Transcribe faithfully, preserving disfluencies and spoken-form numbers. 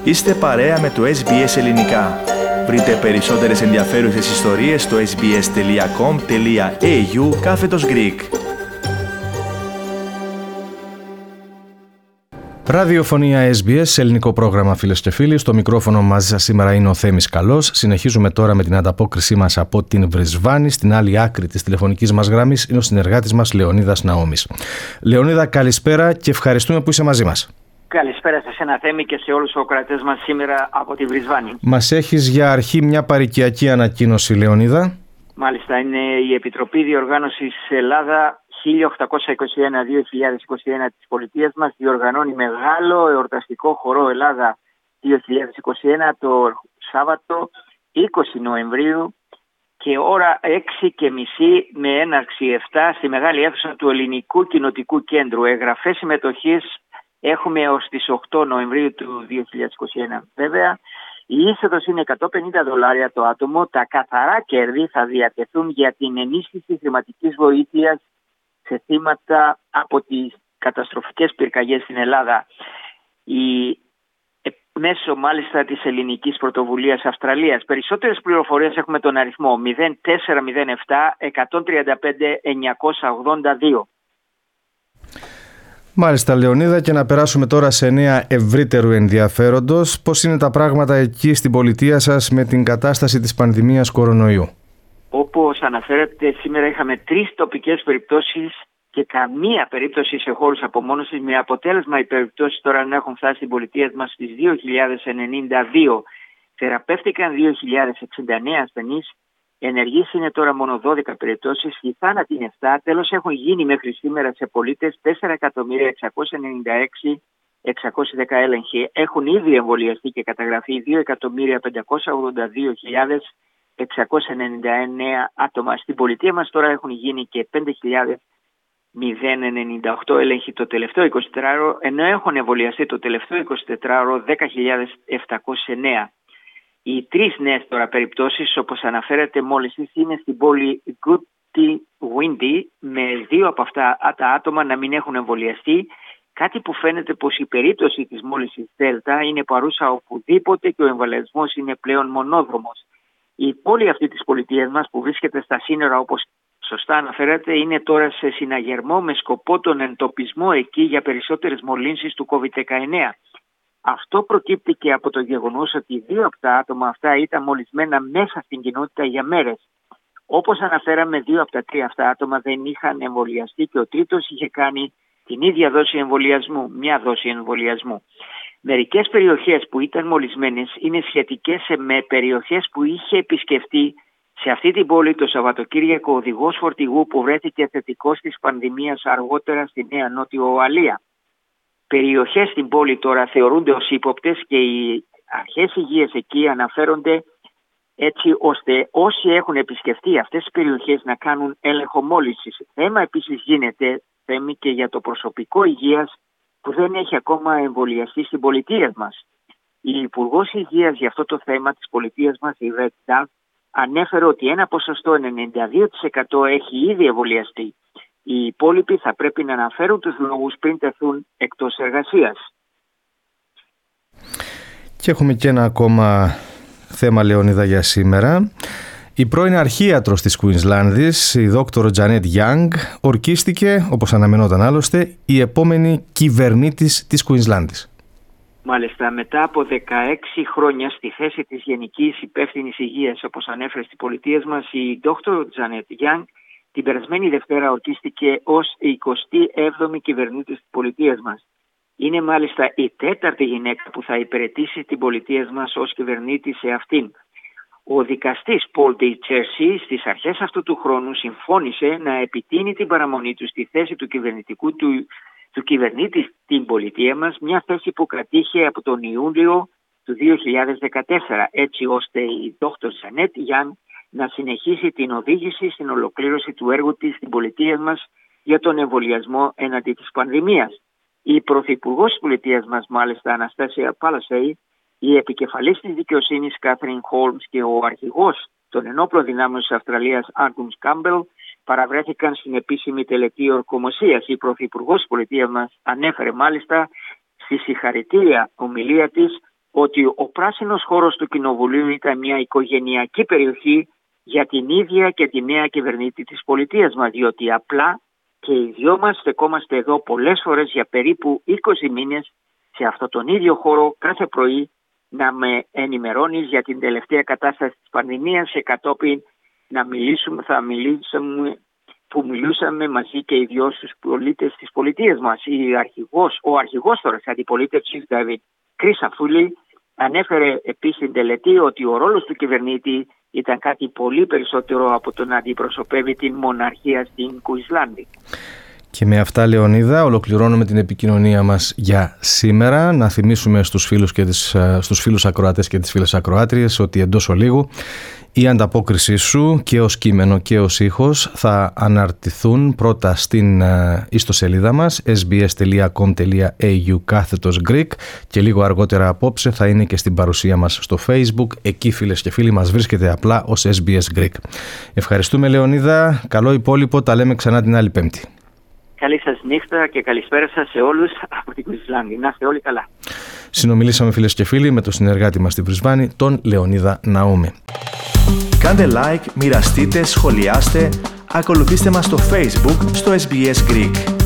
Είστε παρέα με το Ες Μπι Ες Ελληνικά. Βρείτε περισσότερες ενδιαφέρουσες ιστορίες στο sbs.com.au κάθετος Greek. Ραδιοφωνία Ες Μπι Ες, ελληνικό πρόγραμμα, φίλες και φίλοι. Στο μικρόφωνο μαζί σας σήμερα είναι ο Θέμης Καλός. Συνεχίζουμε τώρα με την ανταπόκρισή μας από την Βρυσβάνη. Στην άλλη άκρη της τηλεφωνικής μας γραμμής είναι ο συνεργάτης μας Λεωνίδας Ναόμης. Λεωνίδα, καλησπέρα και ευχαριστούμε που είσαι μαζί μας. Καλησπέρα σε εσένα, Θέμη, και σε όλους τους ακροατές μας σήμερα από τη Βρυσβάνη. Μας έχεις για αρχή μια παροικιακή ανακοίνωση, Λεωνίδα. Μάλιστα, είναι η Επιτροπή Διοργάνωσης Ελλάδα χίλια οκτακόσια είκοσι ένα με δύο χιλιάδες είκοσι ένα της πολιτείας μας διοργανώνει μεγάλο εορταστικό χορό Ελλάδα δύο χιλιάδες είκοσι ένα το Σάββατο είκοσι Νοεμβρίου και ώρα έξι και μισή με έναρξη επτά στη μεγάλη αίθουσα του Ελληνικού Κοινοτικού Κέντρου. Εγγραφές συμμετοχής έχουμε έως τις οκτώ Νοεμβρίου του δύο χιλιάδες είκοσι ένα. Βέβαια, η είσοδος είναι εκατόν πενήντα δολάρια το άτομο. Τα καθαρά κέρδη θα διατεθούν για την ενίσχυση χρηματικής βοήθειας σε θύματα από τις καταστροφικές πυρκαγιές στην Ελλάδα. Η μέσω μάλιστα της ελληνικής πρωτοβουλίας Αυστραλίας. Περισσότερες πληροφορίες έχουμε τον αριθμό μηδέν τέσσερα μηδέν επτά εκατόν τριάντα πέντε εννιακόσια ογδόντα δύο. Μάλιστα, Λεωνίδα, και να περάσουμε τώρα σε νέα ευρύτερου ενδιαφέροντος. Πώς είναι τα πράγματα εκεί στην πολιτεία σας με την κατάσταση της πανδημίας κορονοϊού? Όπως αναφέρατε, σήμερα είχαμε τρεις τοπικές περιπτώσεις και καμία περίπτωση σε χώρους απομόνωσης, με αποτέλεσμα οι περιπτώσεις τώρα να έχουν φτάσει στην πολιτεία μας στις δύο χιλιάδες ενενήντα δύο. Θεραπεύτηκαν δύο χιλιάδες εξήντα εννέα ασθενείς, ενεργείς είναι τώρα μόνο δώδεκα περιπτώσεις, οι θάνατοι είναι επτά. Τέλος, έχουν γίνει μέχρι σήμερα σε πολίτες τέσσερα εκατομμύρια εξακόσια ενενήντα έξι χιλιάδες εξακόσιοι δέκα έλεγχοι. Έχουν ήδη εμβολιαστεί και καταγραφεί δύο εκατομμύρια πεντακόσια ογδόντα δύο χιλιάδες εξακόσια ενενήντα εννέα άτομα. Στην πολιτεία μας τώρα έχουν γίνει και πέντε χιλιάδες ενενήντα οκτώ έλεγχοι το τελευταίο εικοσιτετράωρο, ενώ έχουν εμβολιαστεί το τελευταίο εικοσιτετράωρο δέκα χιλιάδες επτακόσια εννέα. Οι τρεις νέες τώρα περιπτώσεις, όπως αναφέρεται μόλις, είναι στην πόλη Goodwindy, με δύο από αυτά τα άτομα να μην έχουν εμβολιαστεί. Κάτι που φαίνεται πως η περίπτωση της μόλυνσης Δέλτα είναι παρούσα οπουδήποτε και ο εμβολιασμός είναι πλέον μονόδρομος. Η πόλη αυτή της πολιτείας μας, που βρίσκεται στα σύνορα, όπως σωστά αναφέρατε, είναι τώρα σε συναγερμό με σκοπό τον εντοπισμό εκεί για περισσότερες μολύνσεις του κόβιντ δεκαεννέα. Αυτό προκύπτει και από το γεγονός ότι δύο από τα άτομα αυτά ήταν μολυσμένα μέσα στην κοινότητα για μέρες. Όπως αναφέραμε, δύο από τα τρία αυτά άτομα δεν είχαν εμβολιαστεί και ο τρίτος είχε κάνει την ίδια δόση εμβολιασμού, μια δόση εμβολιασμού. Μερικές περιοχές που ήταν μολυσμένες είναι σχετικές με περιοχές που είχε επισκεφτεί σε αυτή την πόλη το Σαββατοκύριακο ο οδηγός φορτηγού που βρέθηκε θετικός της πανδημίας αργότερα στη Νέα Νότιο Ουαλία. Περιοχές στην πόλη τώρα θεωρούνται ως ύποπτες και οι αρχές υγείας εκεί αναφέρονται έτσι ώστε όσοι έχουν επισκεφτεί αυτές τις περιοχές να κάνουν έλεγχο μόλυνσης. Θέμα επίσης γίνεται, Θέμη, και για το προσωπικό υγείας που δεν έχει ακόμα εμβολιαστεί στην πολιτεία μας. Η Υπουργός Υγείας για αυτό το θέμα της πολιτείας μας, η Ρέττα, ανέφερε ότι ένα ποσοστό ενενήντα δύο τοις εκατό έχει ήδη εμβολιαστεί. Οι υπόλοιποι θα πρέπει να αναφέρουν τους λόγους πριν τεθούν εκτός εργασίας. Και έχουμε και ένα ακόμα θέμα, Λεωνίδα, για σήμερα. Η πρώην αρχίατρος της Κουινσλάνδης, η δόκτωρο Τζανέτ Γιάνγκ, ορκίστηκε, όπως αναμενόταν άλλωστε, η επόμενη κυβερνήτης της Κουινσλάνδης. Μάλιστα, μετά από δεκαέξι χρόνια στη θέση της Γενικής Υπεύθυνης Υγείας, όπως ανέφερε στην πολιτεία μας, η δόκτωρο Τζανέτ Γιάνγκ την περασμένη Δευτέρα ορκίστηκε ως η εικοστή έβδομη κυβερνήτης της πολιτείας μας. Είναι μάλιστα η τέταρτη γυναίκα που θα υπηρετήσει την πολιτεία μας ως κυβερνήτη σε αυτήν. Ο δικαστής Πολ Ντι Τσέρσι στις αρχές αυτού του χρόνου συμφώνησε να επιτείνει την παραμονή του στη θέση του κυβερνητικού του, του κυβερνήτη στην πολιτεία μας, μια θέση που κρατήχε από τον Ιούλιο του δύο χιλιάδες δεκατέσσερα, έτσι ώστε η δόκτωρ Τζανέτ Γιάνγκ να συνεχίσει την οδήγηση στην ολοκλήρωση του έργου της στην πολιτεία μας για τον εμβολιασμό έναντι της πανδημίας. Η πρωθυπουργός της πολιτείας μας, μάλιστα, Αναστάσια Παλασέη, η επικεφαλής της δικαιοσύνης Κάθριν Χόλμς και ο αρχηγός των ενόπλων δυνάμεων της Αυστραλίας Άντουμς Κάμπελ παραβρέθηκαν στην επίσημη τελετή ορκομοσίας. Η πρωθυπουργός της πολιτείας μας ανέφερε μάλιστα στη συγχαρητήρια ομιλία της ότι ο πράσινος χώρος του Κοινοβουλίου ήταν μια οικογενειακή περιοχή για την ίδια και τη νέα κυβερνήτη της πολιτείας μας, διότι απλά και οι δυο μας στεκόμαστε εδώ πολλές φορές για περίπου είκοσι μήνες σε αυτόν τον ίδιο χώρο κάθε πρωί να με ενημερώνεις για την τελευταία κατάσταση της πανδημίας και κατόπιν να μιλήσουμε, θα μιλήσουμε, που μιλούσαμε μαζί και οι δυο στους πολίτες της πολιτείας μας. Η αρχηγός, ο αρχηγός τώρα της αντιπολίτευσης, Ντάβιτ Κρίσαφουλη, ανέφερε επίσης στην τελετή ότι ο ρόλος του κυβερνήτη ήταν κάτι πολύ περισσότερο από το να αντιπροσωπεύει την μοναρχία στην Κουισλάνδη. Και με αυτά, Λεωνίδα, ολοκληρώνουμε την επικοινωνία μας για σήμερα. Να θυμίσουμε στους φίλους, και τις, στους φίλους ακροατές και τις φίλες ακροάτριες ότι εντός ολίγου η ανταπόκρισή σου και ως κείμενο και ως ήχος θα αναρτηθούν πρώτα στην ιστοσελίδα μας ες μπι ες τελεία κομ τελεία έι γιου κάθετος Greek και λίγο αργότερα απόψε θα είναι και στην παρουσία μας στο Facebook. Εκεί, φίλες και φίλοι, μας βρίσκεται απλά ως ες μπι ες Greek. Ευχαριστούμε, Λεωνίδα. Καλό υπόλοιπο. Τα λέμε ξανά την άλλη Πέμπτη. Καλή σας νύχτα και καλησπέρα σας σε όλους από την Κουισλάνδη. Να είστε όλοι καλά. Συνομιλήσαμε, φίλες και φίλοι, με τον συνεργάτη μας στη Βρισβάνη, τον Λεωνίδα Ναούμη. Κάντε like, μοιραστείτε, σχολιάστε, ακολουθήστε μας στο Facebook, στο ες μπι ες Greek.